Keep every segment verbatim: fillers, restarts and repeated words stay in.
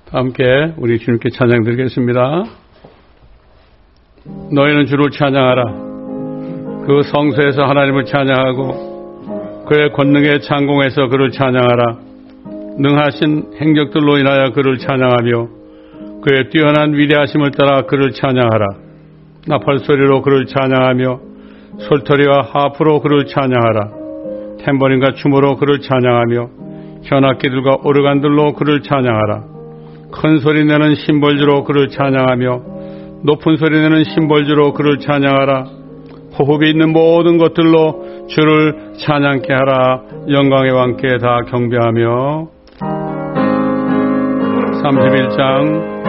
함께 우리 주님께 찬양 드리겠습니다. 너희는 주를 찬양하라. 그 성소에서 하나님을 찬양하고 그의 권능의 창공에서 그를 찬양하라. 능하신 행적들로 인하여 그를 찬양하며 그의 뛰어난 위대하심을 따라 그를 찬양하라. 나팔소리로 그를 찬양하며 솔토리와 하프로 그를 찬양하라. 탬버린과 춤으로 그를 찬양하며 현악기들과 오르간들로 그를 찬양하라. 큰 소리 내는 심벌주로 그를 찬양하며 높은 소리 내는 심벌주로 그를 찬양하라. 호흡이 있는 모든 것들로 주를 찬양케 하라. 영광의 왕께 다 경배하며. 삼십일 장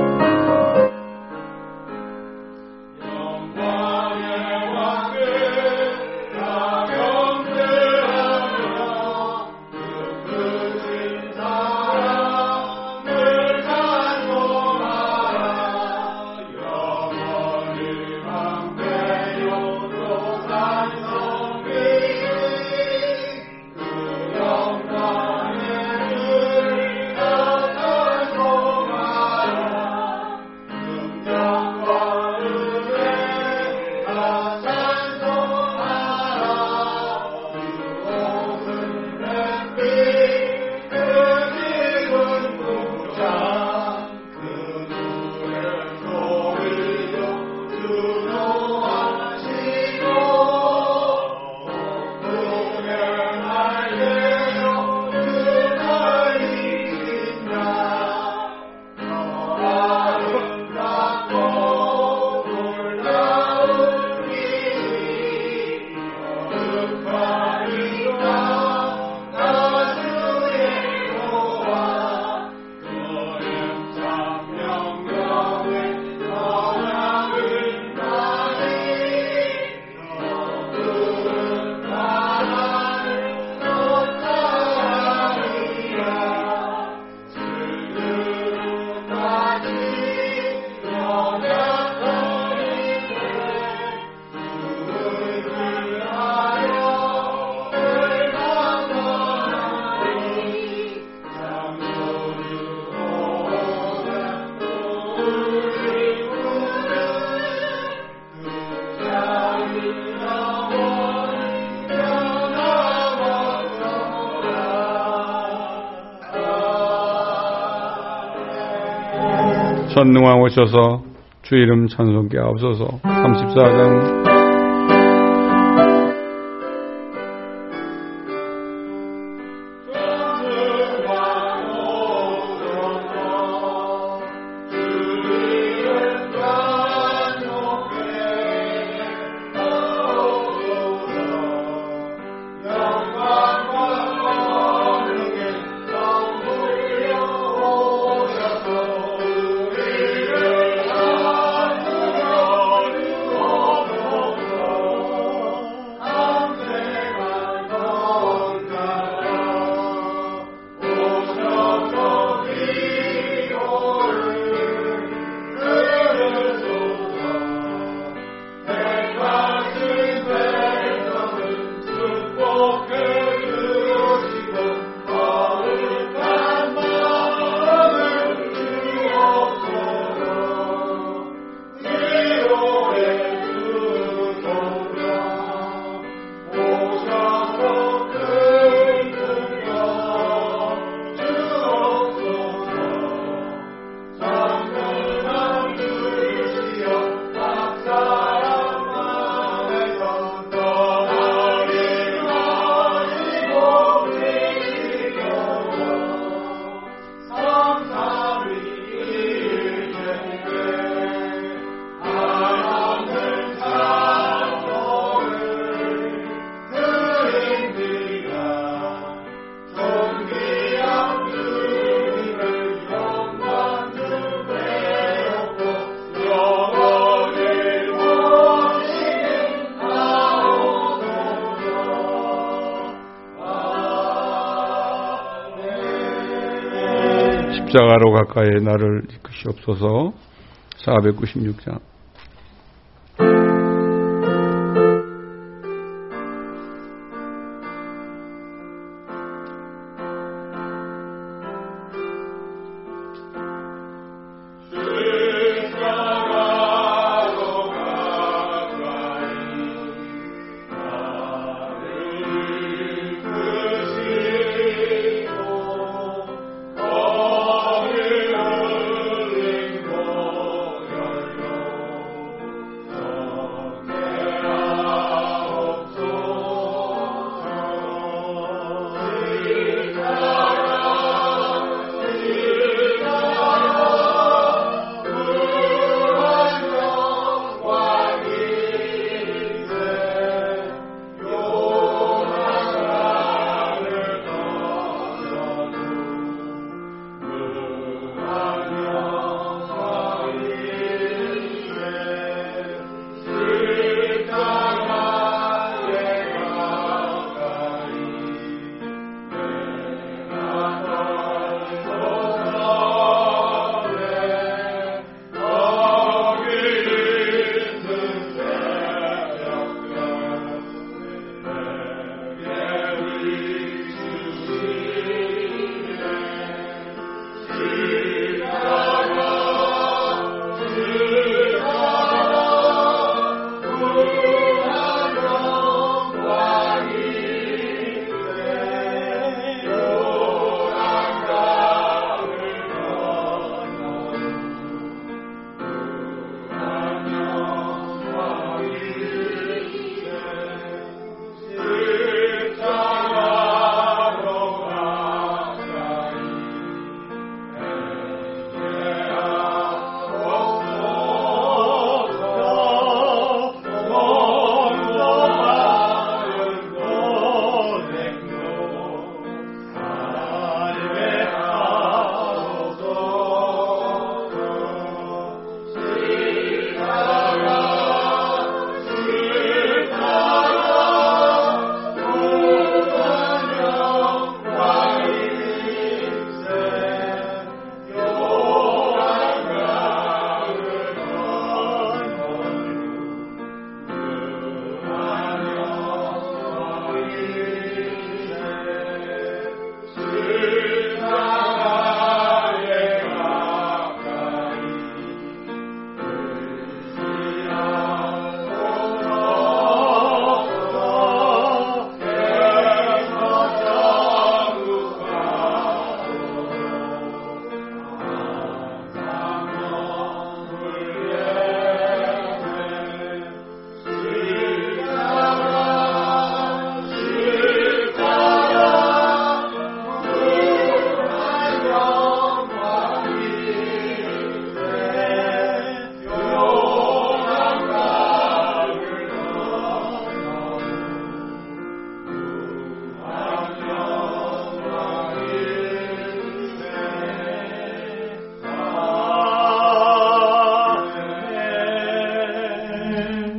전능왕 오셔서 주 이름 찬송케 하옵소서. 삼십사 장 십자가로 가까이 나를 이끄시옵소서. 사백구십육 장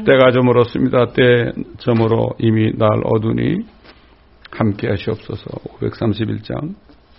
때가 저물었습니다. 때 저물어 이미 날 어두니 함께 하시옵소서. 오백삼십일 장.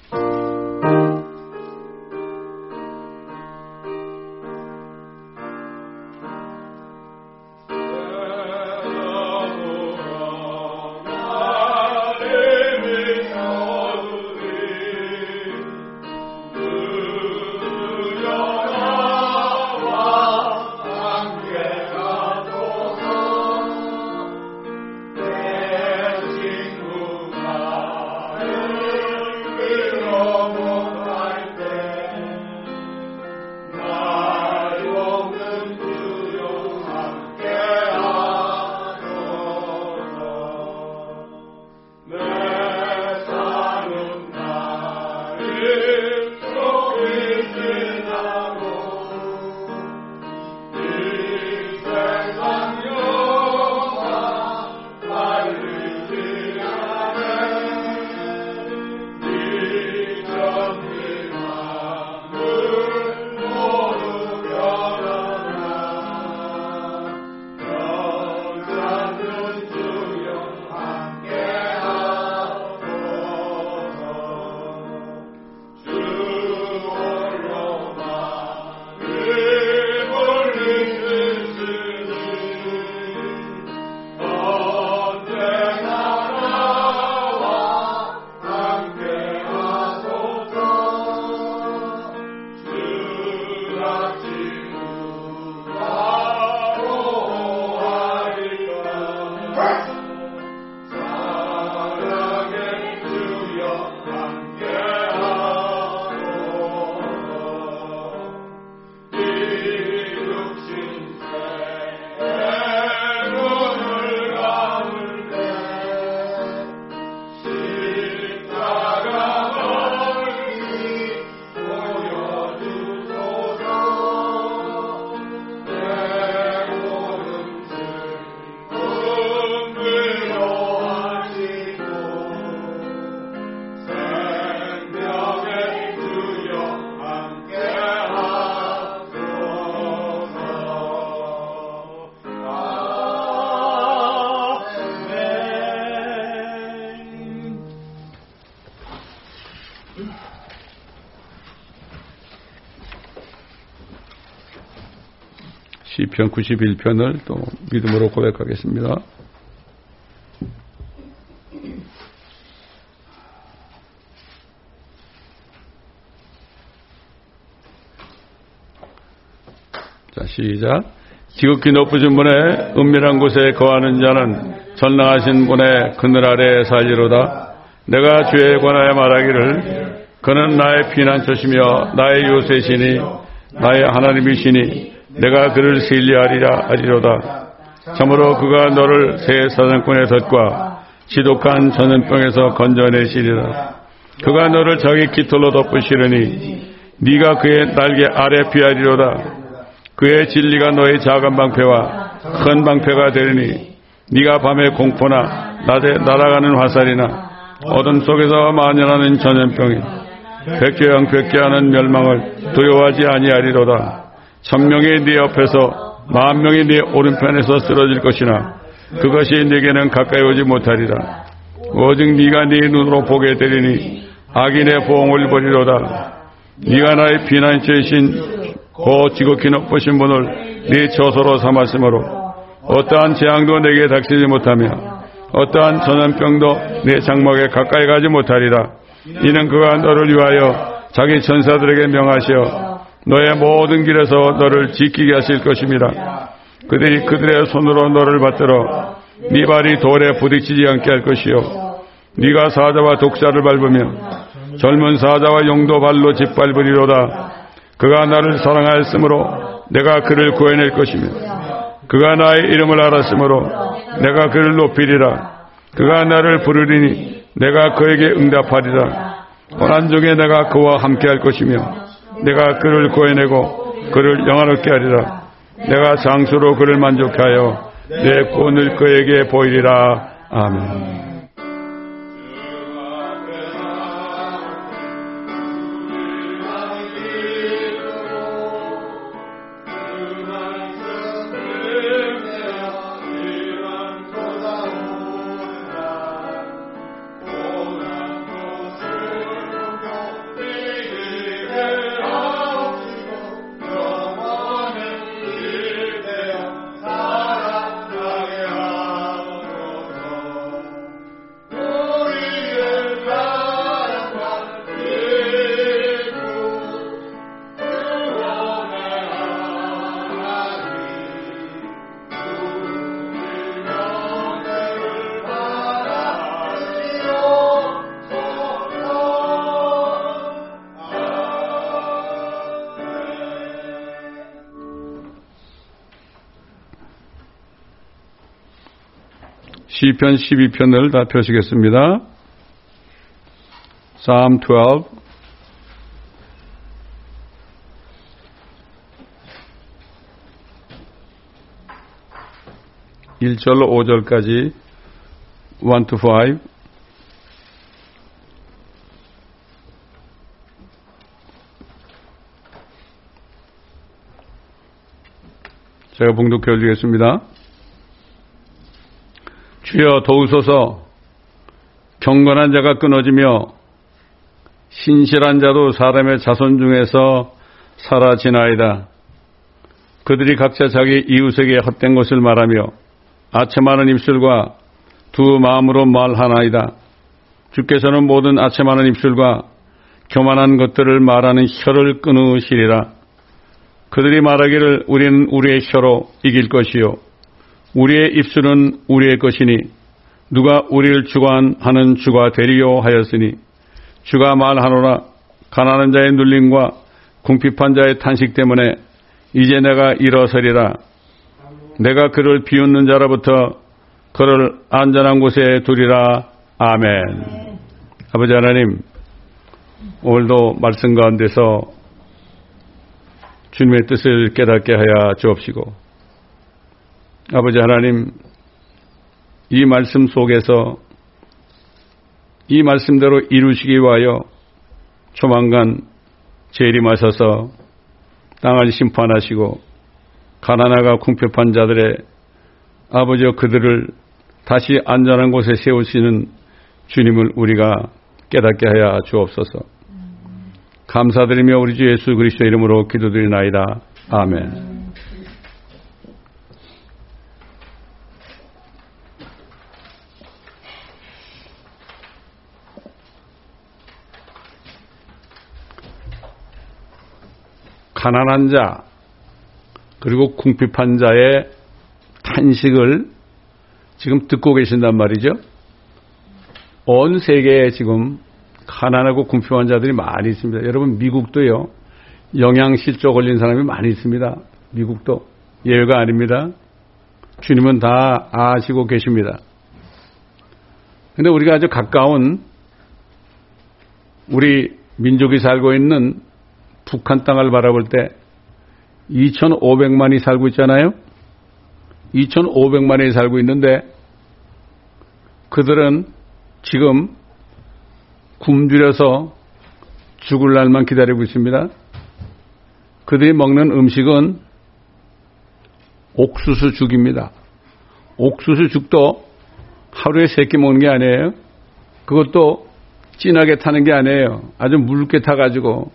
시편 구십일 편을 또 믿음으로 고백하겠습니다. 자, 시작. 지극히 높으신 분의 은밀한 곳에 거하는 자는 전능하신 분의 그늘 아래에 살리로다. 내가 주에 관하여 말하기를 그는 나의 피난처시며 나의 요새시니 나의 하나님이시니 내가 그를 신뢰하리라 하리로다. 참으로 그가 너를 새 사냥꾼의 덫과 지독한 전염병에서 건져내시리라. 그가 너를 자기 깃털로 덮으시려니 네가 그의 날개 아래 피하리로다. 그의 진리가 너의 작은 방패와 큰 방패가 되리니 네가 밤에 공포나 낮에 날아가는 화살이나 어둠 속에서 만연하는 전염병이 백개영 백개하는 멸망을 두려워하지 아니하리로다. 천명이 네 옆에서 만명이 네 오른편에서 쓰러질 것이나 그것이 네게는 가까이 오지 못하리라. 오직 네가 네 눈으로 보게 되리니 악인의 보응을 보리로다. 네가 나의 피난처이신 고 지극히 높으신 분을 네 처소로 삼았으므로 어떠한 재앙도 내게 닥치지 못하며 어떠한 전염병도 네 장막에 가까이 가지 못하리라. 이는 그가 너를 위하여 자기 천사들에게 명하시어 너의 모든 길에서 너를 지키게 하실 것입니다. 그들이 그들의 손으로 너를 받들어 네 발이 돌에 부딪히지 않게 할 것이요 네가 사자와 독사를 밟으며 젊은 사자와 용도 발로 짓밟으리로다. 그가 나를 사랑하였으므로 내가 그를 구해낼 것이며 그가 나의 이름을 알았으므로 내가 그를 높이리라. 그가 나를 부르리니 내가 그에게 응답하리라. 고난 중에 내가 그와 함께할 것이며 내가 그를 구해내고 그를 영화롭게 하리라. 내가 장수로 그를 만족하여 내 구원을 그에게 보이리라. 아멘. 시편 십이 편을 다 펴시겠습니다. Psalm twelve. 일 절로 오 절까지 one to five. 제가 봉독해 올리겠습니다. 주여 도우소서. 경건한 자가 끊어지며 신실한 자도 사람의 자손 중에서 사라지나이다. 그들이 각자 자기 이웃에게 헛된 것을 말하며 아첨하는 입술과 두 마음으로 말하나이다. 주께서는 모든 아첨하는 입술과 교만한 것들을 말하는 혀를 끊으시리라. 그들이 말하기를 우리는 우리의 혀로 이길 것이요 우리의 입술은 우리의 것이니 누가 우리를 주관하는 주가 되리요 하였으니 주가 말하노라. 가난한 자의 눌림과 궁핍한 자의 탄식 때문에 이제 내가 일어서리라. 내가 그를 비웃는 자로부터 그를 안전한 곳에 두리라. 아멘. 아버지 하나님, 오늘도 말씀 가운데서 주님의 뜻을 깨닫게 하여 주옵시고, 아버지 하나님, 이 말씀 속에서 이 말씀대로 이루시기 위하여 조만간 재림하셔서 땅을 심판하시고 가난하고 궁핍한 자들의 아버지여 그들을 다시 안전한 곳에 세우시는 주님을 우리가 깨닫게 하여 주옵소서. 감사드리며 우리 주 예수 그리스도 이름으로 기도드리나이다. 아멘. 가난한 자 그리고 궁핍한 자의 탄식을 지금 듣고 계신단 말이죠. 온 세계에 지금 가난하고 궁핍한 자들이 많이 있습니다. 여러분, 미국도요, 영양실조 걸린 사람이 많이 있습니다. 미국도 예외가 아닙니다. 주님은 다 아시고 계십니다. 그런데 우리가 아주 가까운 우리 민족이 살고 있는 북한 땅을 바라볼 때 이천오백만이 살고 있잖아요. 이천오백만이 살고 있는데 그들은 지금 굶주려서 죽을 날만 기다리고 있습니다. 그들이 먹는 음식은 옥수수 죽입니다. 옥수수 죽도 하루에 세 끼 먹는 게 아니에요. 그것도 진하게 타는 게 아니에요. 아주 묽게 타가지고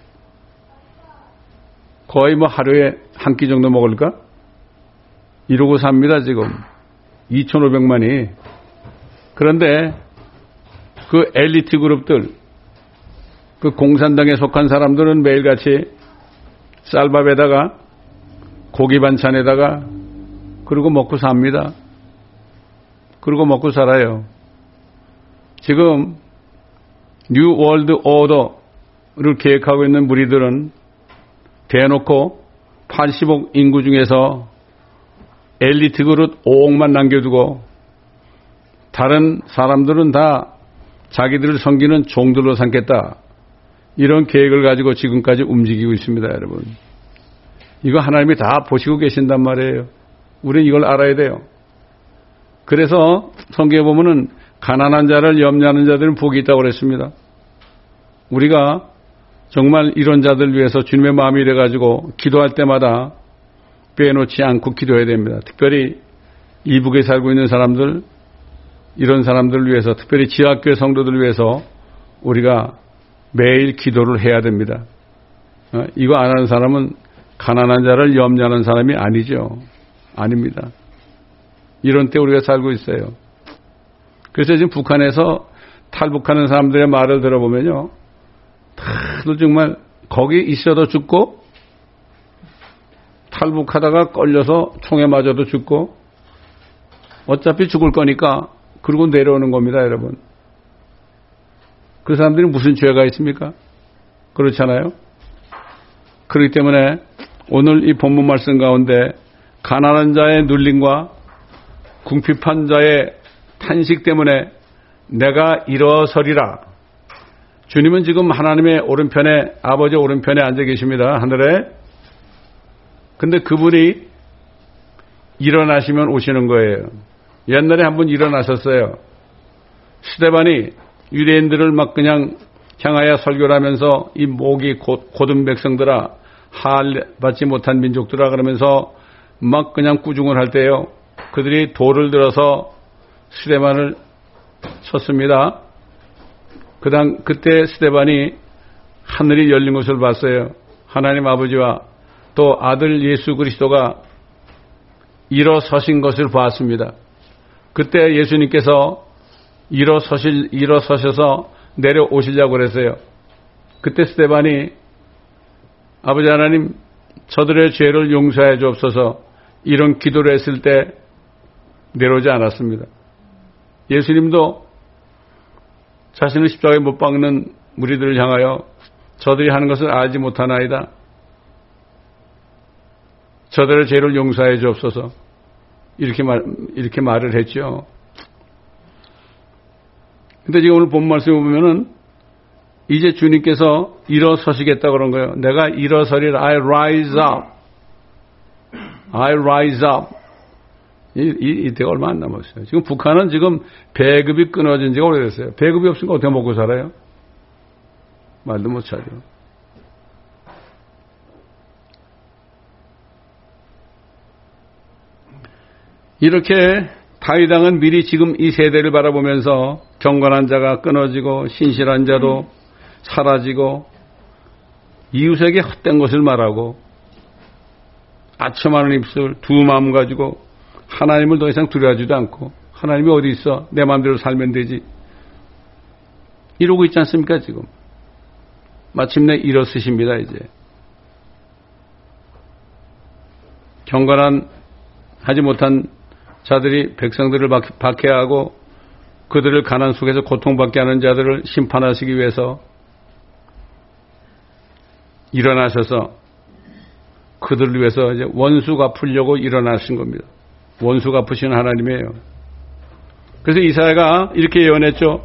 거의 뭐 하루에 한 끼 정도 먹을까? 이러고 삽니다, 지금. 이천오백만이. 그런데 그 엘리트 그룹들, 그 공산당에 속한 사람들은 매일같이 쌀밥에다가 고기 반찬에다가 그러고 먹고 삽니다. 그러고 먹고 살아요. 지금 뉴 월드 오더를 계획하고 있는 무리들은 대놓고 팔십억 인구 중에서 엘리트 그룹 오억만 남겨두고 다른 사람들은 다 자기들을 섬기는 종들로 삼겠다. 이런 계획을 가지고 지금까지 움직이고 있습니다, 여러분. 이거 하나님이 다 보시고 계신단 말이에요. 우리는 이걸 알아야 돼요. 그래서 성경에 보면은 가난한 자를 염려하는 자들은 복이 있다고 그랬습니다. 우리가 정말 이런 자들 위해서 주님의 마음이 이래가지고 기도할 때마다 빼놓지 않고 기도해야 됩니다. 특별히 이북에 살고 있는 사람들, 이런 사람들을 위해서, 특별히 지하교회 성도들을 위해서 우리가 매일 기도를 해야 됩니다. 어, 이거 안 하는 사람은 가난한 자를 염려하는 사람이 아니죠. 아닙니다. 이런 때 우리가 살고 있어요. 그래서 지금 북한에서 탈북하는 사람들의 말을 들어보면요, 다들 정말 거기 있어도 죽고 탈북하다가 걸려서 총에 맞아도 죽고 어차피 죽을 거니까 그러고 내려오는 겁니다, 여러분. 그 사람들이 무슨 죄가 있습니까? 그렇잖아요. 그렇기 때문에 오늘 이 본문 말씀 가운데 가난한 자의 눌림과 궁핍한 자의 탄식 때문에 내가 일어서리라. 주님은 지금 하나님의 오른편에, 아버지 오른편에 앉아 계십니다. 하늘에. 근데 그분이 일어나시면 오시는 거예요. 옛날에 한번 일어나셨어요. 스데반이 유대인들을 막 그냥 향하여 설교를 하면서 이 목이 곧은 백성들아, 할 받지 못한 민족들아 그러면서 막 그냥 꾸중을 할 때요. 그들이 돌을 들어서 스데반을 쳤습니다. 그당 그때 스데반이 하늘이 열린 것을 봤어요. 하나님 아버지와 또 아들 예수 그리스도가 일어서신 것을 봤습니다. 그때 예수님께서 일어서실 일어서셔서 내려오시려고 그랬어요. 그때 스데반이 아버지 하나님 저들의 죄를 용서해 주옵소서 이런 기도를 했을 때 내려오지 않았습니다. 예수님도 자신을 십자가에 못 박는 무리들을 향하여 저들이 하는 것을 알지 못하나이다. 저들의 죄를 용서해 주옵소서 이렇게 말 이렇게 말을 했죠. 근데 지금 오늘 본 말씀을 보면은 이제 주님께서 일어서시겠다 그런 거예요. 내가 일어서리라. I rise up. I rise up. 이, 이, 이때가 얼마 안 남았어요. 지금 북한은 지금 배급이 끊어진 지가 오래됐어요. 배급이 없으니까 어떻게 먹고 살아요? 말도 못 차려. 이렇게 다윗 왕은 미리 지금 이 세대를 바라보면서 경건한 자가 끊어지고 신실한 자도 사라지고 이웃에게 헛된 것을 말하고 아첨하는 입술 두 마음 가지고 하나님을 더 이상 두려워하지도 않고 하나님이 어디 있어? 내 마음대로 살면 되지. 이러고 있지 않습니까 지금? 마침내 일어서십니다 이제. 경건한 하지 못한 자들이 백성들을 박해하고 그들을 가난 속에서 고통받게 하는 자들을 심판하시기 위해서 일어나셔서 그들을 위해서 이제 원수 갚으려고 일어나신 겁니다. 원수 갚으시는 하나님이에요. 그래서 이사야가 이렇게 예언했죠.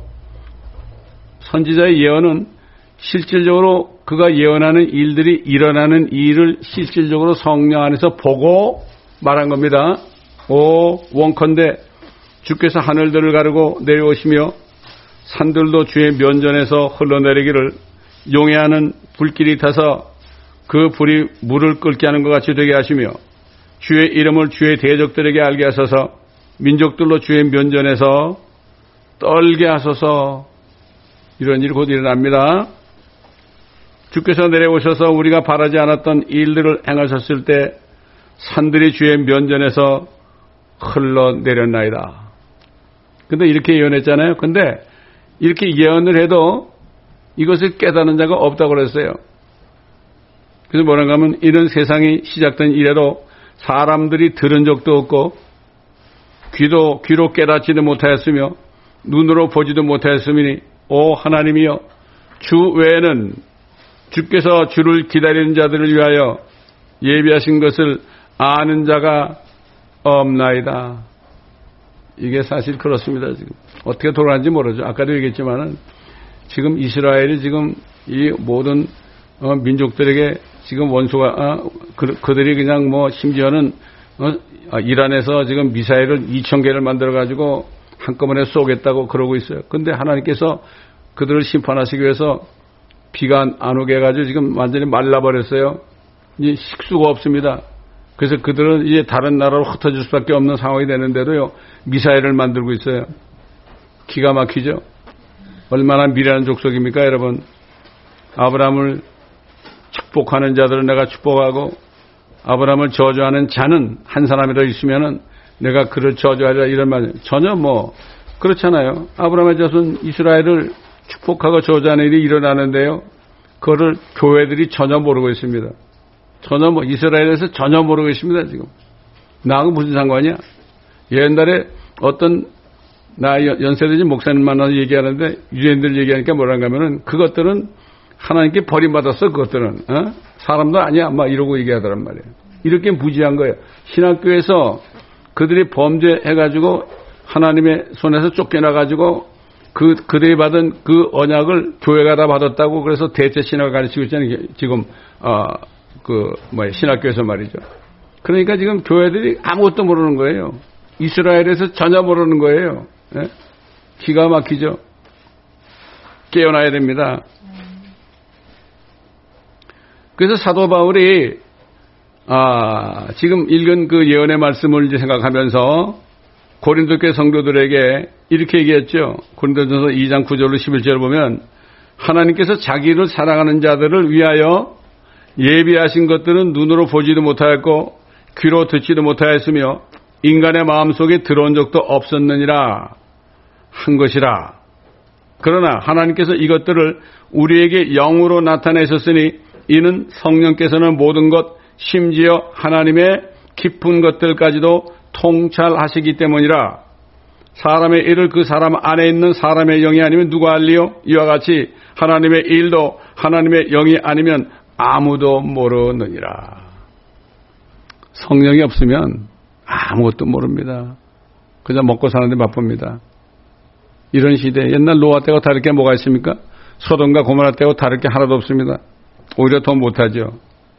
선지자의 예언은 실질적으로 그가 예언하는 일들이 일어나는 일을 실질적으로 성령 안에서 보고 말한 겁니다. 오 원컨대 주께서 하늘들을 가르고 내려오시며 산들도 주의 면전에서 흘러내리기를 용해하는 불길이 타서 그 불이 물을 끓게 하는 것 같이 되게 하시며 주의 이름을 주의 대적들에게 알게 하소서 민족들로 주의 면전에서 떨게 하소서. 이런 일이 곧 일어납니다. 주께서 내려오셔서 우리가 바라지 않았던 일들을 행하셨을 때 산들이 주의 면전에서 흘러내렸나이다. 근데 이렇게 예언했잖아요. 근데 이렇게 예언을 해도 이것을 깨닫는 자가 없다고 그랬어요. 그래서 뭐라고 하면 이런 세상이 시작된 이래로 사람들이 들은 적도 없고 귀도 귀로 깨닫지도 못하였으며 눈으로 보지도 못하였으니 오 하나님이여 주 외에는 주께서 주를 기다리는 자들을 위하여 예비하신 것을 아는 자가 없나이다. 이게 사실 그렇습니다. 지금 어떻게 돌아가는지 모르죠. 아까도 얘기했지만은 지금 이스라엘이 지금 이 모든 어, 민족들에게 지금 원수가 어, 그, 그들이 그냥 뭐 심지어는 어, 이란에서 지금 미사일을 이천 개를 만들어 가지고 한꺼번에 쏘겠다고 그러고 있어요. 근데 하나님께서 그들을 심판하시기 위해서 비가 안 오게 해가지고 지금 완전히 말라버렸어요. 이제 식수가 없습니다. 그래서 그들은 이제 다른 나라로 흩어질 수밖에 없는 상황이 되는데도요, 미사일을 만들고 있어요. 기가 막히죠? 얼마나 미련한 족속입니까, 여러분? 아브라함을 축복하는 자들은 내가 축복하고, 아브라함을 저주하는 자는 한 사람이라도 있으면은 내가 그를 저주하리라 이런 말, 전혀 뭐, 그렇잖아요. 아브라함의 자손 이스라엘을 축복하고 저주하는 일이 일어나는데요, 그거를 교회들이 전혀 모르고 있습니다. 전혀 뭐 이스라엘에서 전혀 모르고 있습니다. 지금 나하고 무슨 상관이야? 옛날에 어떤 나 연세대진 목사님 만나서 얘기하는데 유대인들 얘기하니까 뭐라고 하면은 그것들은 하나님께 버림받았어. 그것들은 어? 사람도 아니야. 막 이러고 얘기하더란 말이에요. 이렇게 무지한 거예요. 신학교에서 그들이 범죄해가지고 하나님의 손에서 쫓겨나가지고 그, 그들이 받은 그 언약을 교회가 다 받았다고 그래서 대체 신학을 가르치고 있잖아요. 지금, 어, 그, 뭐야, 신학교에서 말이죠. 그러니까 지금 교회들이 아무것도 모르는 거예요. 이스라엘에서 전혀 모르는 거예요. 예? 기가 막히죠. 깨어나야 됩니다. 그래서 사도 바울이, 아, 지금 읽은 그 예언의 말씀을 이제 생각하면서 고린도 교회 성도들에게 이렇게 얘기했죠. 고린도전서 이 장 구 절로 십일 절을 보면 하나님께서 자기를 사랑하는 자들을 위하여 예비하신 것들은 눈으로 보지도 못하였고 귀로 듣지도 못하였으며 인간의 마음속에 들어온 적도 없었느니라 한 것이라. 그러나 하나님께서 이것들을 우리에게 영으로 나타내셨으니 이는 성령께서는 모든 것 심지어 하나님의 깊은 것들까지도 통찰하시기 때문이라. 사람의 일을 그 사람 안에 있는 사람의 영이 아니면 누가 알리요? 이와 같이 하나님의 일도 하나님의 영이 아니면 아무도 모르느니라. 성령이 없으면 아무것도 모릅니다. 그냥 먹고 사는데 바쁩니다. 이런 시대에 옛날 노아 때와 다를 게 뭐가 있습니까? 소돔과 고모라 때와 다를 게 하나도 없습니다. 오히려 더 못하죠.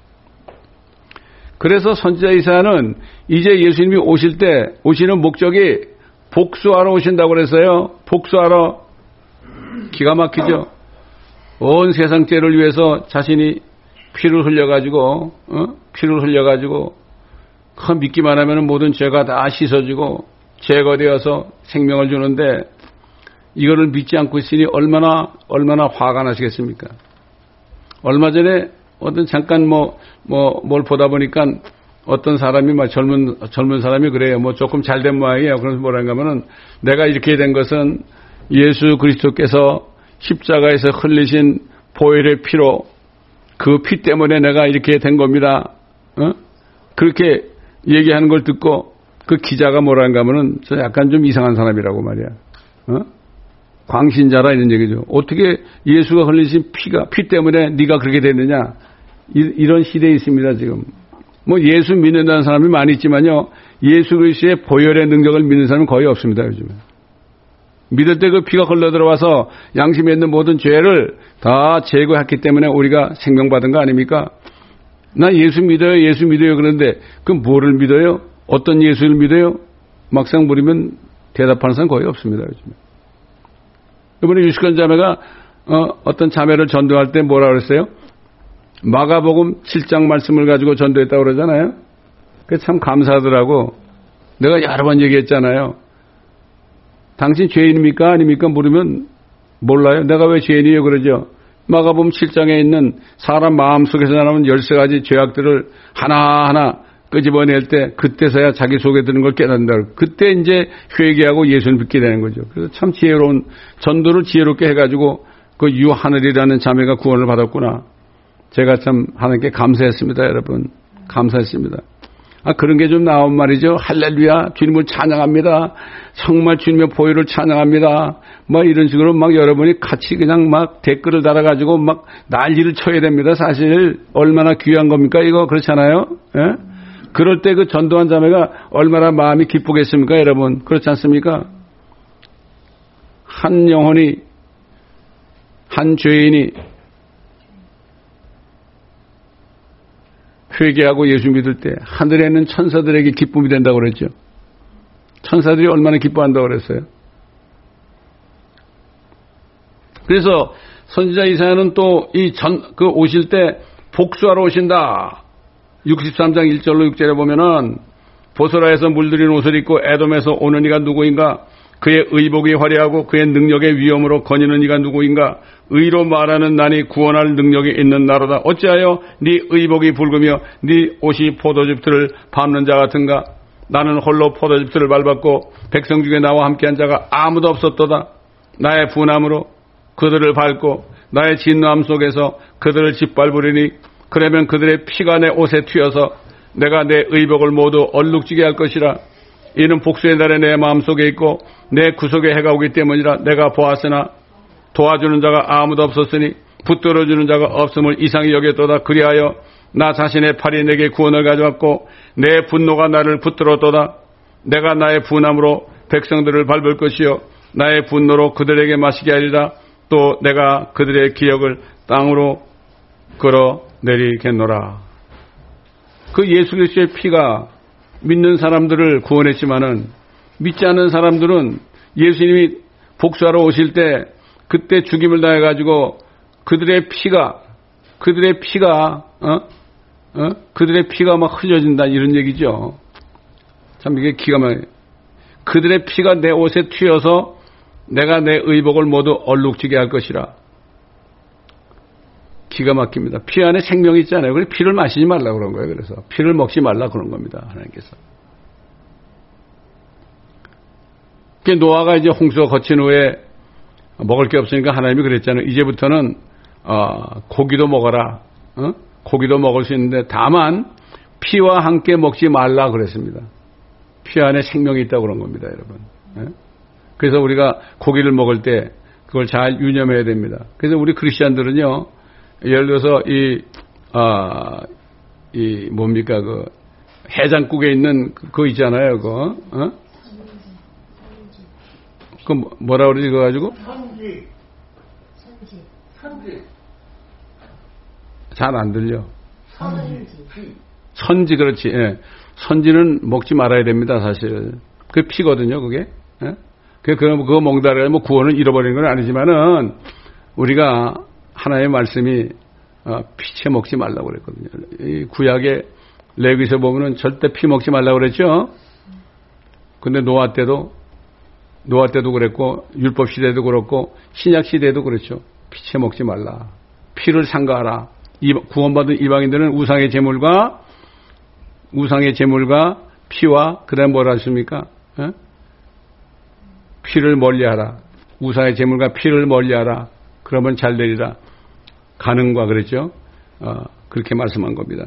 그래서 선지자 이사야는 이제 예수님이 오실 때 오시는 목적이 복수하러 오신다고 그랬어요. 복수하러. 기가 막히죠. 온 세상 죄를 위해서 자신이 피를 흘려가지고 어? 피를 흘려가지고 그 믿기만 하면 모든 죄가 다 씻어지고 제거되어서 생명을 주는데 이거를 믿지 않고 있으니 얼마나 얼마나 화가 나시겠습니까? 얼마 전에 어떤 잠깐 뭐 뭐 뭘 보다 보니까 어떤 사람이 막 젊은 젊은 사람이 그래요. 뭐 조금 잘된 모양이에요. 그래서 뭐라는가 하면은 내가 이렇게 된 것은 예수 그리스도께서 십자가에서 흘리신 보혈의 피로 그 피 때문에 내가 이렇게 된 겁니다. 어? 그렇게 얘기하는 걸 듣고 그 기자가 뭐라는가 하면은 저 약간 좀 이상한 사람이라고 말이야. 어? 광신자라 이런 얘기죠. 어떻게 예수가 흘리신 피가 피 때문에 네가 그렇게 됐느냐? 이, 이런 시대에 있습니다 지금. 뭐 예수 믿는다는 사람이 많이 있지만요. 예수 그리스도의 보혈의 능력을 믿는 사람은 거의 없습니다 요즘에. 믿을 때 그 피가 흘러 들어와서 양심에 있는 모든 죄를 다 제거했기 때문에 우리가 생명받은 거 아닙니까? 나 예수 믿어요, 예수 믿어요 그런데 그럼 뭐를 믿어요? 어떤 예수를 믿어요? 막상 물으면 대답하는 사람 거의 없습니다 요즘에. 이번에 유식한 자매가 어, 어떤 자매를 전도할 때 뭐라 그랬어요? 마가복음 칠 장 말씀을 가지고 전도했다고 그러잖아요. 그게 참 감사하더라고. 내가 여러 번 얘기했잖아요. 당신 죄인입니까? 아닙니까? 물으면 몰라요. 내가 왜 죄인이에요? 그러죠. 마가복음 칠 장에 있는 사람 마음속에서 나오는 열세 가지 죄악들을 하나하나 끄집어낼 때 그때서야 자기 속에 드는 걸 깨닫는다. 그때 이제 회개하고 예수를 믿게 되는 거죠. 그래서 참 지혜로운 전도를 지혜롭게 해가지고 그 유하늘이라는 자매가 구원을 받았구나. 제가 참 하나님께 감사했습니다, 여러분. 감사했습니다. 아, 그런 게 좀 나온 말이죠. 할렐루야, 주님을 찬양합니다. 정말 주님의 보혈을 찬양합니다. 뭐 이런 식으로 막 여러분이 같이 그냥 막 댓글을 달아가지고 막 난리를 쳐야 됩니다. 사실 얼마나 귀한 겁니까? 이거 그렇잖아요. 예? 그럴 때 그 전도한 자매가 얼마나 마음이 기쁘겠습니까, 여러분? 그렇지 않습니까? 한 영혼이, 한 죄인이 회개하고 예수 믿을 때 하늘에 있는 천사들에게 기쁨이 된다고 그랬죠. 천사들이 얼마나 기뻐한다고 그랬어요. 그래서 선지자 이사야는 또 이 전, 그 오실 때 복수하러 오신다. 육십삼 장 일 절로 육 절에 보면은 보소라에서 물들인 옷을 입고 에돔에서 오는 이가 누구인가? 그의 의복이 화려하고 그의 능력의 위엄으로 거니는 이가 누구인가? 의로 말하는 난이 구원할 능력이 있는 나로다. 어찌하여 네 의복이 붉으며 네 옷이 포도즙들을 밟는 자 같은가? 나는 홀로 포도즙들을 밟았고 백성 중에 나와 함께한 자가 아무도 없었도다. 나의 분함으로 그들을 밟고 나의 진노함 속에서 그들을 짓밟으리니 그러면 그들의 피가 내 옷에 튀어서 내가 내 의복을 모두 얼룩지게 할 것이라. 이는 복수의 날에 내 마음속에 있고 내 구속의 해가 오기 때문이라. 내가 보았으나 도와주는 자가 아무도 없었으니 붙들어주는 자가 없음을 이상히 여겼도다. 그리하여 나 자신의 팔이 내게 구원을 가져왔고 내 분노가 나를 붙들었도다. 내가 나의 분함으로 백성들을 밟을 것이요 나의 분노로 그들에게 마시게 하리라. 또 내가 그들의 기억을 땅으로 끌어내리겠노라. 그 예수 그리스도의 피가 믿는 사람들을 구원했지만은 믿지 않는 사람들은 예수님이 복수하러 오실 때 그때 죽임을 당해가지고 그들의 피가 그들의 피가 어? 어? 그들의 피가 막 흘려진다 이런 얘기죠. 참 이게 기가 막혀요. 그들의 피가 내 옷에 튀어서 내가 내 의복을 모두 얼룩지게 할 것이라. 기가 막힙니다. 피 안에 생명이 있잖아요. 그래서 피를 마시지 말라 그런 거예요. 그래서 피를 먹지 말라 그런 겁니다. 하나님께서. 노아가 이제 홍수가 거친 후에 먹을 게 없으니까 하나님이 그랬잖아요. 이제부터는 어, 고기도 먹어라. 어? 고기도 먹을 수 있는데 다만 피와 함께 먹지 말라 그랬습니다. 피 안에 생명이 있다고 그런 겁니다, 여러분. 예? 그래서 우리가 고기를 먹을 때 그걸 잘 유념해야 됩니다. 그래서 우리 크리스천들은요, 예를 들어서 이, 아, 이 뭡니까 그 해장국에 있는 그거 있잖아요, 그거. 어? 그 뭐라 그러지 그거 가지고? 선지. 선지. 선지. 잘 안 들려. 선지. 선지 그렇지. 예. 선지는 먹지 말아야 됩니다, 사실. 그게 피거든요, 그게. 예? 그거 그거 먹다 그러면 뭐 구원을 잃어버리는 건 아니지만은 우리가 하나님의 말씀이 어, 피채 먹지 말라고 그랬거든요. 이 구약의 레위기서 보면은 절대 피 먹지 말라고 그랬죠. 근데 노아 때도 노아 때도 그랬고 율법 시대도 그렇고 신약 시대도 그렇죠. 피채 먹지 말라. 피를 삼가하라. 구원받은 이방인들은 우상의 제물과 우상의 제물과 피와 그다음 뭐라 하십니까? 에? 피를 멀리하라. 우상의 제물과 피를 멀리하라. 그러면 잘 되리라. 가능과 그랬죠. 어, 그렇게 말씀한 겁니다.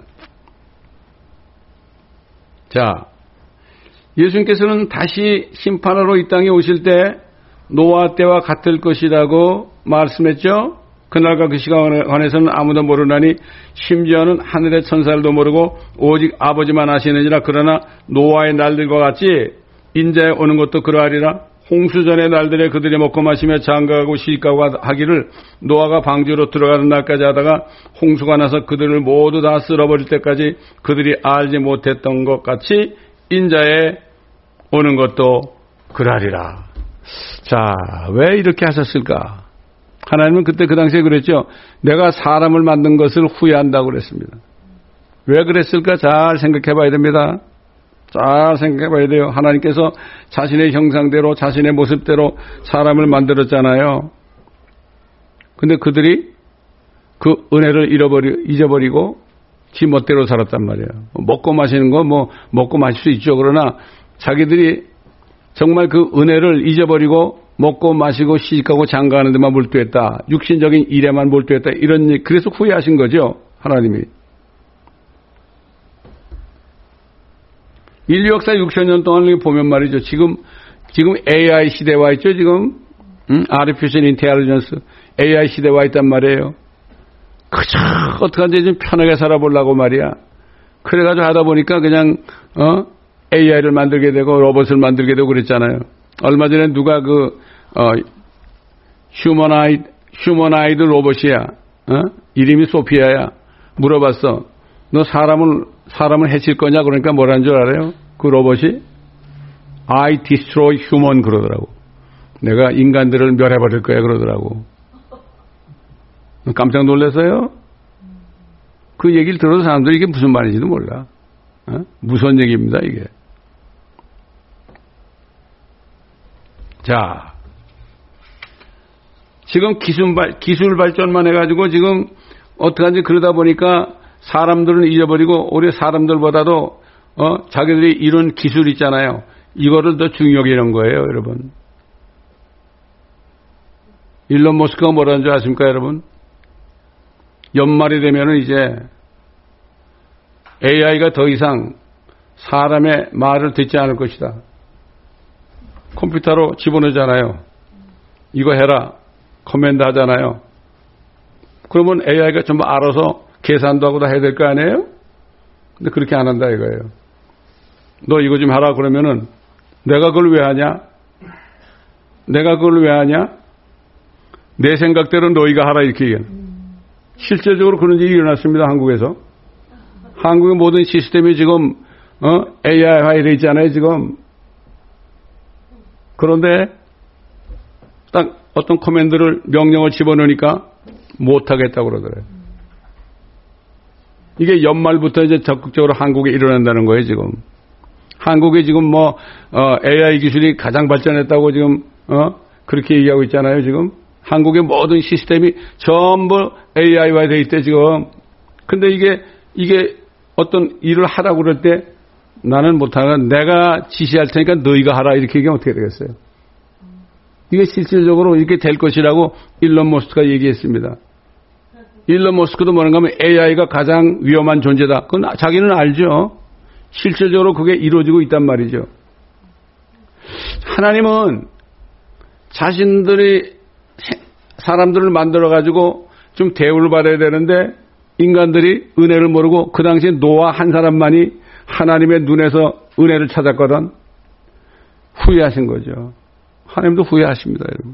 자, 예수님께서는 다시 심판하러 이 땅에 오실 때 노아 때와 같을 것이라고 말씀했죠. 그날과 그 시간에 관해서는 아무도 모르나니 심지어는 하늘의 천사들도 모르고 오직 아버지만 아시느니라. 그러나 노아의 날들과 같이 인자에 오는 것도 그러하리라. 홍수전의 날들에 그들이 먹고 마시며 장가가고 시집가고 하기를 노아가 방주로 들어가는 날까지 하다가 홍수가 나서 그들을 모두 다 쓸어버릴 때까지 그들이 알지 못했던 것 같이 인자에 오는 것도 그러하리라. 자, 왜 이렇게 하셨을까? 하나님은 그때 그 당시에 그랬죠. 내가 사람을 만든 것을 후회한다고 그랬습니다. 왜 그랬을까? 잘 생각해 봐야 됩니다. 잘 생각해 봐야 돼요. 하나님께서 자신의 형상대로 자신의 모습대로 사람을 만들었잖아요. 근데 그들이 그 은혜를 잃어버리, 잊어버리고 지 멋대로 살았단 말이에요. 먹고 마시는 거 뭐 먹고 마실 수 있죠. 그러나 자기들이 정말 그 은혜를 잊어버리고 먹고 마시고 시집가고 장가하는 데만 몰두했다. 육신적인 일에만 몰두했다. 이런, 그래서 후회하신 거죠. 하나님이. 인류 역사 육천 년 동안 보면 말이죠. 지금, 지금 에이아이 시대에 와 있죠. 지금, 응? Artificial Intelligence. 에이아이 시대에 와 있단 말이에요. 그저, 어떡한지 좀 편하게 살아보려고 말이야. 그래가지고 하다 보니까 그냥, 어? 에이아이를 만들게 되고 로봇을 만들게 되고 그랬잖아요. 얼마 전에 누가 그, 어, 휴머나이드, 휴머나이드 로봇이야. 어? 이름이 소피아야. 물어봤어. 너 사람을, 사람을 해칠 거냐? 그러니까 뭐라는 줄 알아요? 그 로봇이? I destroy human 그러더라고. 내가 인간들을 멸해버릴 거야 그러더라고. 깜짝 놀랐어요? 그 얘기를 들어서 사람들이 이게 무슨 말인지도 몰라. 어? 무서운 얘기입니다, 이게. 자, 지금 기술, 발, 기술 발전만 해가지고 지금 어떡하지 그러다 보니까 사람들은 잊어버리고 오히려 사람들보다도 어, 자기들이 이룬 기술 있잖아요. 이거를 더 중요하게 이런 거예요, 여러분. 일론 머스크가 뭐라는 줄 아십니까, 여러분? 연말이 되면은 이제 에이아이가 더 이상 사람의 말을 듣지 않을 것이다. 컴퓨터로 집어넣잖아요. 이거 해라. 커맨드 하잖아요. 그러면 에이아이가 전부 알아서 계산도 하고 다 해야 될 거 아니에요? 근데 그렇게 안 한다 이거예요. 너 이거 좀 하라 그러면은 내가 그걸 왜 하냐? 내가 그걸 왜 하냐? 내 생각대로 너희가 하라 이렇게 얘기해요. 실제적으로 그런 일이 일어났습니다. 한국에서. 한국의 모든 시스템이 지금 어? 에이아이화에 되어 있잖아요. 지금. 그런데 딱 어떤 커맨드를 명령을 집어넣으니까 못하겠다고 그러더래요. 이게 연말부터 이제 적극적으로 한국에 일어난다는 거예요. 지금. 한국이 지금 뭐 어, 에이아이 기술이 가장 발전했다고 지금 어? 그렇게 얘기하고 있잖아요. 지금. 한국의 모든 시스템이 전부 에이아이화 되어 있대 지금. 근데 이게 이게 어떤 일을 하라고 그럴 때 나는 못하나 내가 지시할 테니까 너희가 하라 이렇게 얘기하면 어떻게 되겠어요? 이게 실질적으로 이렇게 될 것이라고 일론 머스크가 얘기했습니다. 일론 머스크도 뭐는가 하면 에이아이가 가장 위험한 존재다. 그건 자기는 알죠. 실질적으로 그게 이루어지고 있단 말이죠. 하나님은 자신들이 사람들을 만들어가지고 좀 대우를 받아야 되는데 인간들이 은혜를 모르고 그 당시에 노아 한 사람만이 하나님의 눈에서 은혜를 찾았거든. 후회하신 거죠. 하나님도 후회하십니다. 여러분.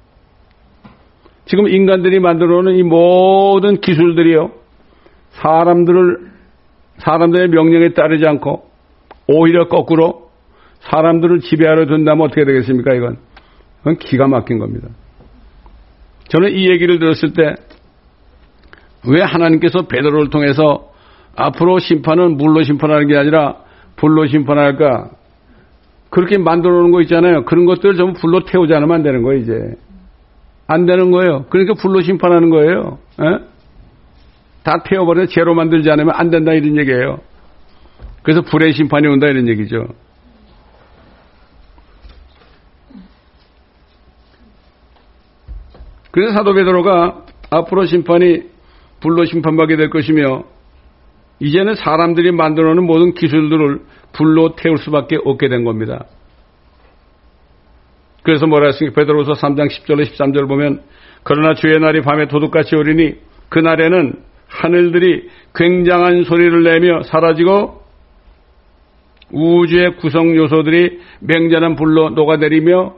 지금 인간들이 만들어놓은 이 모든 기술들이요. 사람들을 사람들의 명령에 따르지 않고 오히려 거꾸로 사람들을 지배하려 둔다면 어떻게 되겠습니까? 이건, 이건 기가 막힌 겁니다. 저는 이 얘기를 들었을 때 왜 하나님께서 베드로를 통해서 앞으로 심판은 물로 심판하는 게 아니라 불로 심판할까? 그렇게 만들어 놓은 거 있잖아요. 그런 것들을 전부 불로 태우지 않으면 안 되는 거예요, 이제. 안 되는 거예요. 그러니까 불로 심판하는 거예요. 에? 다 태워버려 죄로 만들지 않으면 안 된다 이런 얘기예요. 그래서 불의 심판이 온다 이런 얘기죠. 그래서 사도 베드로가 앞으로 심판이 불로 심판받게 될 것이며 이제는 사람들이 만들어놓은 모든 기술들을 불로 태울 수밖에 없게 된 겁니다. 그래서 뭐라 했습니까? 베드로서 삼 장 십 절로 십삼 절 보면 그러나 주의 날이 밤에 도둑같이 오리니 그날에는 하늘들이 굉장한 소리를 내며 사라지고 우주의 구성 요소들이 맹렬한 불로 녹아내리며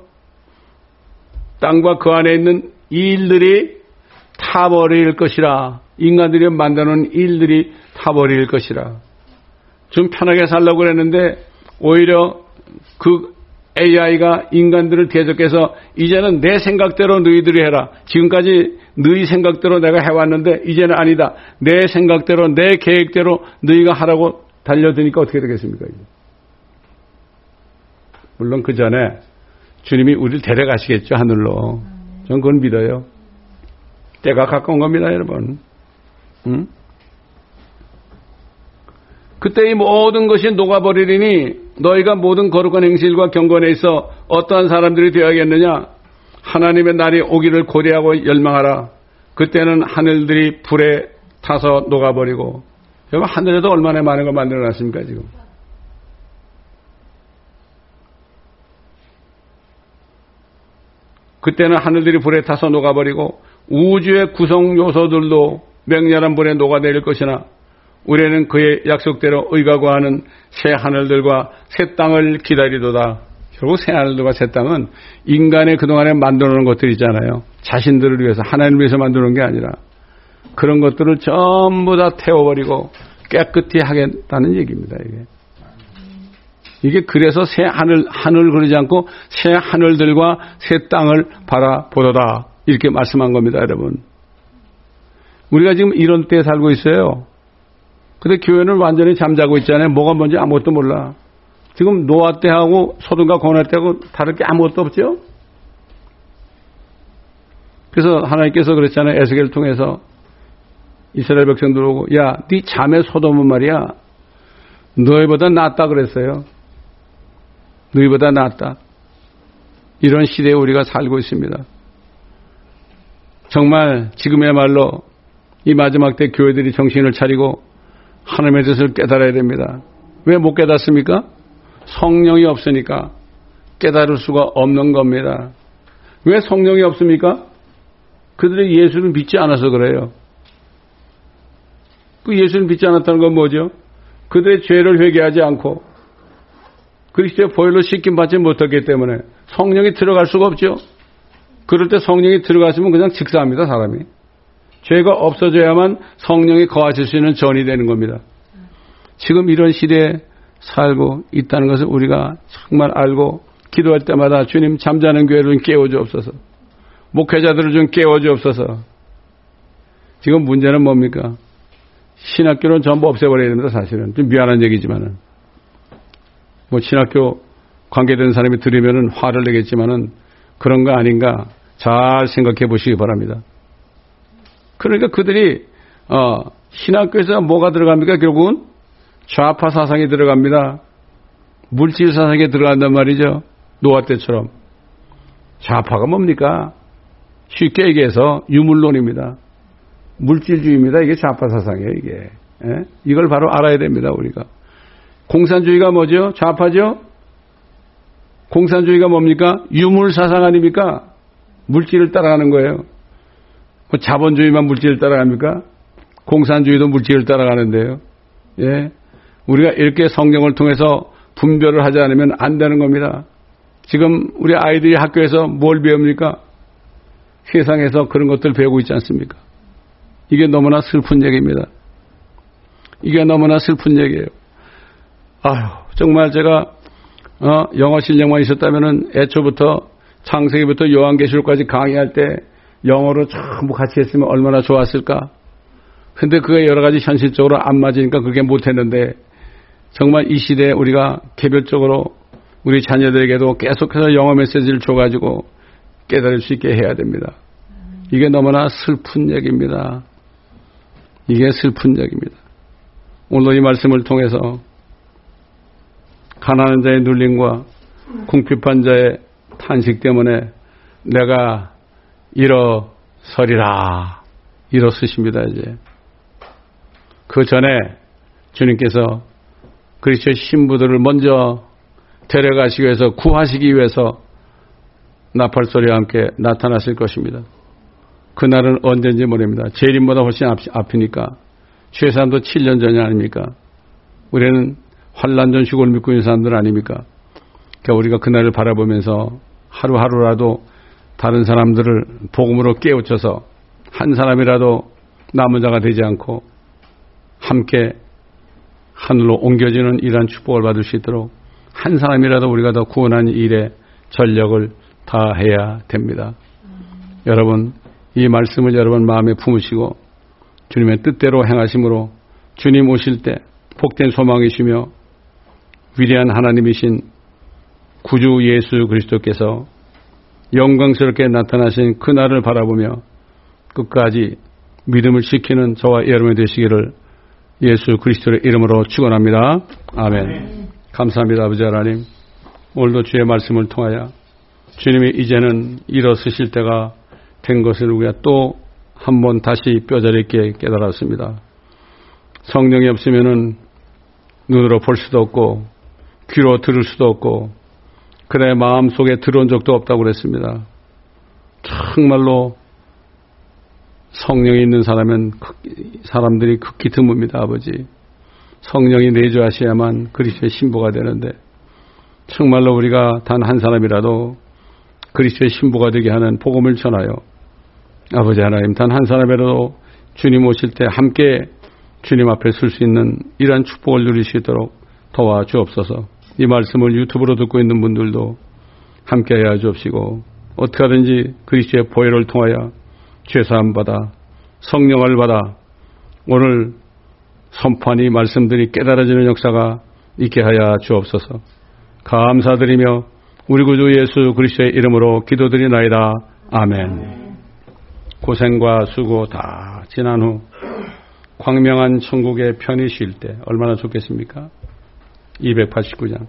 땅과 그 안에 있는 일들이 타버릴 것이라. 인간들이 만드는 일들이 타버릴 것이라. 좀 편하게 살려고 그랬는데 오히려 그 에이아이가 인간들을 대적해서 이제는 내 생각대로 너희들이 해라. 지금까지 너희 생각대로 내가 해왔는데 이제는 아니다. 내 생각대로 내 계획대로 너희가 하라고 달려드니까 어떻게 되겠습니까? 물론 그 전에 주님이 우리를 데려가시겠죠. 하늘로. 전 그건 믿어요. 때가 가까운 겁니다. 여러분. 응? 그때 이 모든 것이 녹아버리리니 너희가 모든 거룩한 행실과 경건에 있어 어떠한 사람들이 되어야겠느냐? 하나님의 날이 오기를 고대하고 열망하라. 그때는 하늘들이 불에 타서 녹아버리고. 여러분 하늘에도 얼마나 많은 걸 만들어놨습니까 지금? 그때는 하늘들이 불에 타서 녹아버리고 우주의 구성 요소들도 맹렬한 불에 녹아내릴 것이나 우리는 그의 약속대로 의가 구하는 새 하늘들과 새 땅을 기다리도다. 결국 새 하늘들과 새 땅은 인간의 그동안에 만들어 놓은 것들 있잖아요. 자신들을 위해서 하나님을 위해서 만들어 놓은 게 아니라 그런 것들을 전부 다 태워버리고 깨끗이 하겠다는 얘기입니다. 이게. 이게 그래서 새 하늘, 하늘 그러지 않고 새 하늘들과 새 땅을 바라보도다. 이렇게 말씀한 겁니다, 여러분. 우리가 지금 이런 때에 살고 있어요. 근데 교회는 완전히 잠자고 있잖아요. 뭐가 뭔지 아무것도 몰라. 지금 노아 때하고 소돔과 고모라 때하고 다를 게 아무것도 없죠? 그래서 하나님께서 그랬잖아요. 에스겔을 통해서 이스라엘 백성들 오고 야, 네 자매 소돔은 말이야. 너희보다 낫다 그랬어요. 너희보다 낫다. 이런 시대에 우리가 살고 있습니다. 정말 지금의말로 이 마지막 때 교회들이 정신을 차리고 하나님의 뜻을 깨달아야 됩니다. 왜 못 깨닫습니까? 성령이 없으니까 깨달을 수가 없는 겁니다. 왜 성령이 없습니까? 그들이 예수를 믿지 않아서 그래요. 그 예수를 믿지 않았다는 건 뭐죠? 그들의 죄를 회개하지 않고 그리스도의 보혈로 씻김 받지 못했기 때문에 성령이 들어갈 수가 없죠. 그럴 때 성령이 들어갔으면 그냥 직사합니다, 사람이. 죄가 없어져야만 성령이 거하실 수 있는 전이 되는 겁니다. 지금 이런 시대에 살고 있다는 것을 우리가 정말 알고 기도할 때마다 주님 잠자는 교회를 좀 깨워주옵소서. 목회자들을 좀 깨워주옵소서. 지금 문제는 뭡니까? 신학교는 전부 없애버려야 됩니다, 사실은. 좀 미안한 얘기지만은. 뭐 신학교 관계된 사람이 들으면은 화를 내겠지만은 그런 거 아닌가 잘 생각해 보시기 바랍니다. 그러니까 그들이 어, 신학교에서 뭐가 들어갑니까? 결국은 좌파 사상이 들어갑니다. 물질 사상에 들어간단 말이죠. 노아 때처럼. 좌파가 뭡니까? 쉽게 얘기해서 유물론입니다. 물질주의입니다. 이게 좌파 사상이에요, 이게. 예? 이걸 바로 알아야 됩니다, 우리가. 공산주의가 뭐죠? 좌파죠? 공산주의가 뭡니까? 유물 사상 아닙니까? 물질을 따라가는 거예요. 자본주의만 물질을 따라갑니까? 공산주의도 물질을 따라가는데요. 예. 우리가 이렇게 성경을 통해서 분별을 하지 않으면 안 되는 겁니다. 지금 우리 아이들이 학교에서 뭘 배웁니까? 세상에서 그런 것들 배우고 있지 않습니까? 이게 너무나 슬픈 얘기입니다. 이게 너무나 슬픈 얘기예요. 아휴, 정말 제가 어, 영어 실력만 있었다면은 애초부터 창세기부터 요한계시록까지 강의할 때 영어로 전부 같이 했으면 얼마나 좋았을까. 근데 그게 여러 가지 현실적으로 안 맞으니까 그게 못했는데 정말 이 시대에 우리가 개별적으로 우리 자녀들에게도 계속해서 영어 메시지를 줘가지고 깨달을 수 있게 해야 됩니다. 이게 너무나 슬픈 얘기입니다. 이게 슬픈 얘기입니다. 오늘 이 말씀을 통해서 가난한 자의 눌림과 궁핍한 자의 탄식 때문에 내가 일어서리라. 일어서십니다, 이제. 그 전에 주님께서 그리스도의 신부들을 먼저 데려가시기 위해서 구하시기 위해서 나팔소리와 함께 나타나실 것입니다. 그날은 언제인지 모릅니다. 재림보다 훨씬 앞, 앞이니까 최소한도 칠 년 전이 아닙니까? 우리는 환난 전 휴고를 믿고 있는 사람들 아닙니까? 그러니까 우리가 그날을 바라보면서 하루하루라도 다른 사람들을 복음으로 깨우쳐서 한 사람이라도 남은 자가 되지 않고 함께 하늘로 옮겨지는 이러한 축복을 받을 수 있도록 한 사람이라도 우리가 더 구원하는 일에 전력을 다해야 됩니다. 음. 여러분, 이 말씀을 여러분 마음에 품으시고 주님의 뜻대로 행하심으로 주님 오실 때 복된 소망이시며 위대한 하나님이신 구주 예수 그리스도께서 영광스럽게 나타나신 그날을 바라보며 끝까지 믿음을 지키는 저와 여러분이 되시기를 예수 그리스도의 이름으로 축원합니다. 아멘. 네. 감사합니다. 아버지 하나님, 오늘도 주의 말씀을 통하여 주님이 이제는 일어서실 때가 된 것을 우리가 또 한 번 다시 뼈저리 있게 깨달았습니다. 성령이 없으면은 눈으로 볼 수도 없고 귀로 들을 수도 없고 그의 마음속에 들어온 적도 없다고 그랬습니다. 정말로 성령이 있는 사람은 사람들이 극히 드뭅니다. 아버지. 성령이 내주하셔야만 그리스도의 신부가 되는데 정말로 우리가 단 한 사람이라도 그리스도의 신부가 되게 하는 복음을 전하여 아버지 하나님 단 한 사람이라도 주님 오실 때 함께 주님 앞에 설 수 있는 이러한 축복을 누릴 수 있도록 도와주옵소서. 이 말씀을 유튜브로 듣고 있는 분들도 함께 하여 주옵시고 어떻게 하든지 그리스도의 보혈을 통하여 죄사함 받아 성령을 받아 오늘 선포한 이 말씀들이 깨달아지는 역사가 있게 하여 주옵소서. 감사드리며 우리 구주 예수 그리스도의 이름으로 기도드리나이다. 아멘. 고생과 수고 다 지난 후 광명한 천국에 편히 쉴 때 얼마나 좋겠습니까? 이백팔십구 장.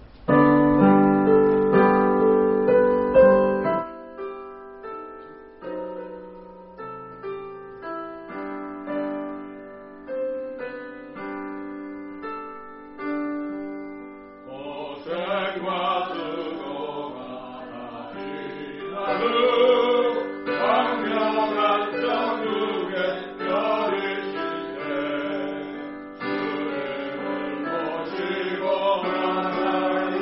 주님을 모시고 나가리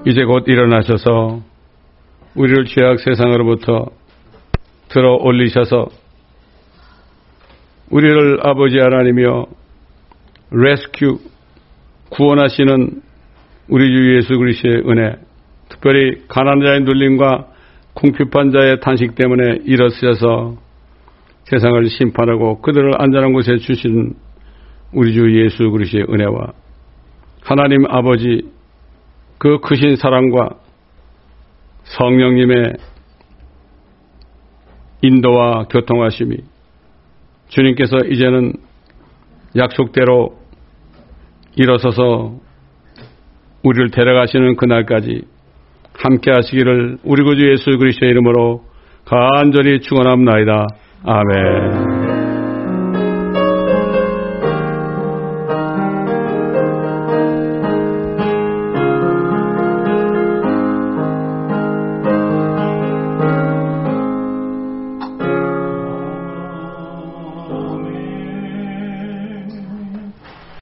이제 곧 일어나셔서 우리를 죄악 세상으로부터 들어 올리셔서 우리를 아버지 하나님이여 레스큐 구원하시는 우리 주 예수 그리스도의 은혜, 특별히 가난한 자의 눌림과 궁핍한 자의 탄식 때문에 일어서셔서 세상을 심판하고 그들을 안전한 곳에 주신 우리 주 예수 그리스도의 은혜와 하나님 아버지 그 크신 사랑과 성령님의 인도와 교통하심이 주님께서 이제는 약속대로 일어서서 우리를 데려가시는 그날까지 함께 하시기를 우리 구주 예수 그리스도의 이름으로 간절히 축원합나이다. 아멘.